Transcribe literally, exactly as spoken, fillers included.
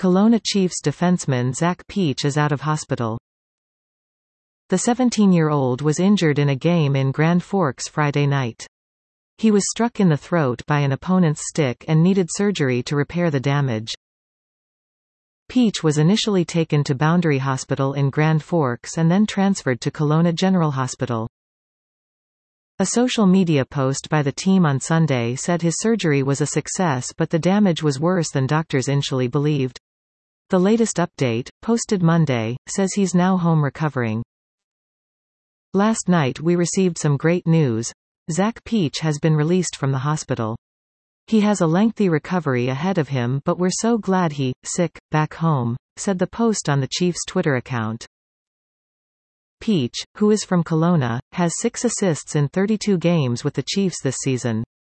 Kelowna Chiefs defenseman Zach Peach is out of hospital. The seventeen-year-old was injured in a game in Grand Forks Friday night. He was struck in the throat by an opponent's stick and needed surgery to repair the damage. Peach was initially taken to Boundary Hospital in Grand Forks and then transferred to Kelowna General Hospital. A social media post by the team on Sunday said his surgery was a success, but the damage was worse than doctors initially believed. The latest update, posted Monday, says he's now home recovering. Last night we received some great news. Zach Peach has been released from the hospital. He has a lengthy recovery ahead of him, but we're so glad he, sick, back home, said the post on the Chiefs' Twitter account. Peach, who is from Kelowna, has six assists in thirty-two games with the Chiefs this season.